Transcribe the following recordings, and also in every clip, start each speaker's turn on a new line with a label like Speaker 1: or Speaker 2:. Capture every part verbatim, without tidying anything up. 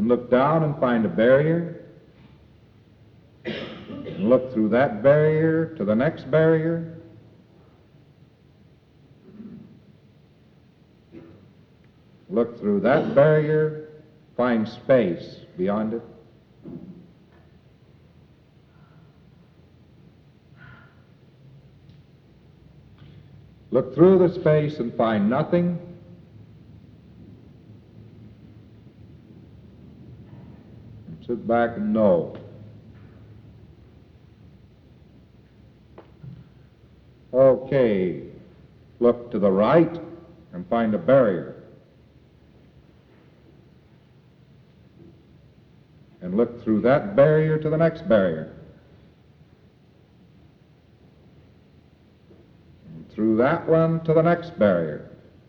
Speaker 1: and look down and find a barrier, and look through that barrier to the next barrier, look through that barrier, find space beyond it. Look through the space and find nothing. And sit back and know. Okay. Look to the right and find a barrier. And look through that barrier to the next barrier. And through that one to the next barrier.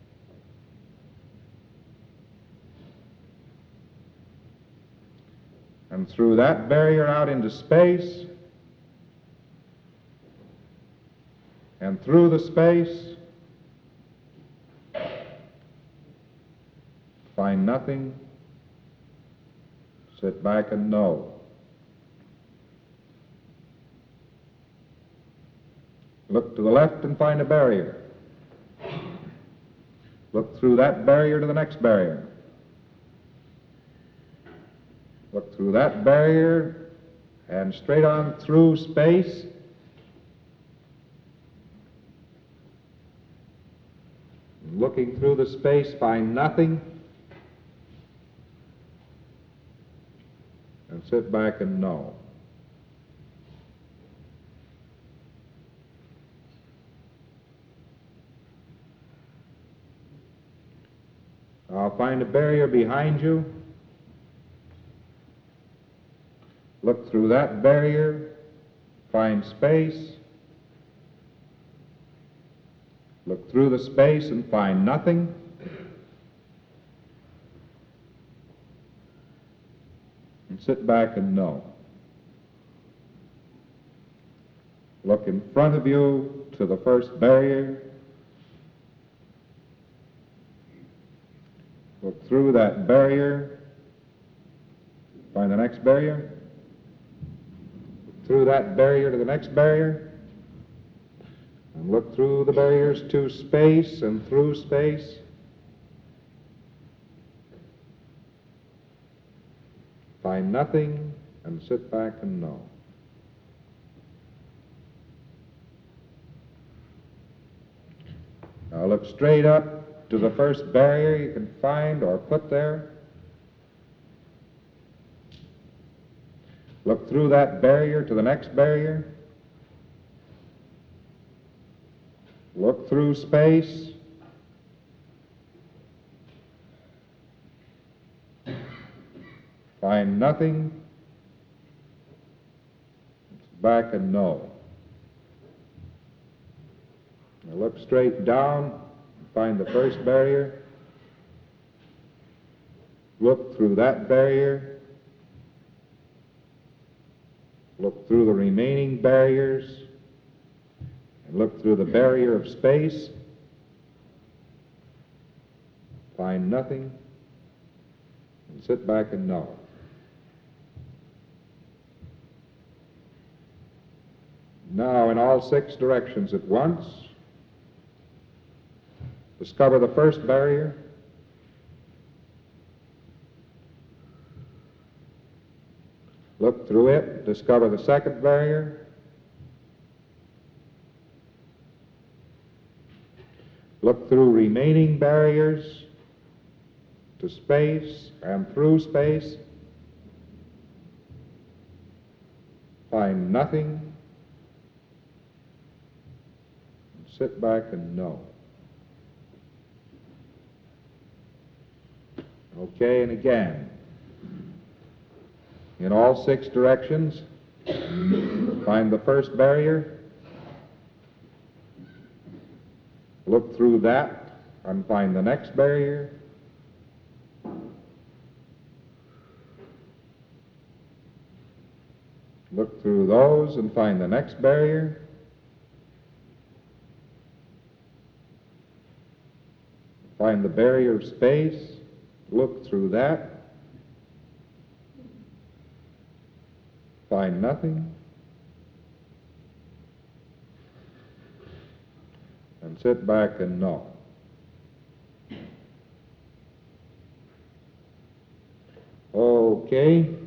Speaker 1: And through that barrier out into space. And through the space, find nothing. Sit back and know. Look to the left and find a barrier. Look through that barrier to the next barrier. Look through that barrier and straight on through space. Looking through the space, find nothing. And sit back and know. I'll find a barrier behind you. Look through that barrier, find space. Look through the space and find nothing. And sit back and know. Look in front of you to the first barrier. Look through that barrier. Find the next barrier. Look through that barrier to the next barrier. And look through the barriers to space and through space. Find nothing and sit back and know. Now look straight up to the first barrier you can find or put there. Look through that barrier to the next barrier. Look through space. Find nothing. It's back and know. Now look straight down. Find the first barrier. Look through that barrier. Look through the remaining barriers. And look through the barrier of space. Find nothing. And sit back and know. Now, in all six directions at once, discover the first barrier. Look through it, discover the second barrier. Look through remaining barriers to space and through space. Find nothing. Sit back and know. Okay, and again. In all six directions, find the first barrier. Look through that and find the next barrier. Look through those and find the next barrier. Find the barrier of space. Look through that. find nothing, and sit back and know. Okay.